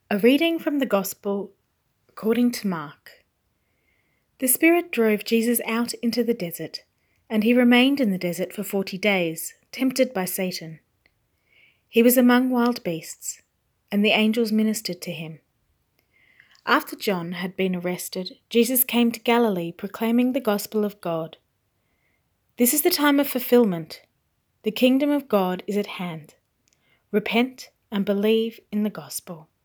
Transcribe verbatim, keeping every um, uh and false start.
A reading from the Gospel according to Mark. The Spirit drove Jesus out into the desert, and he remained in the desert for forty days, tempted by Satan. He was among wild beasts, and the angels ministered to him. After John had been arrested, Jesus came to Galilee proclaiming the gospel of God. This is the time of fulfillment. The kingdom of God is at hand. Repent and believe in the gospel.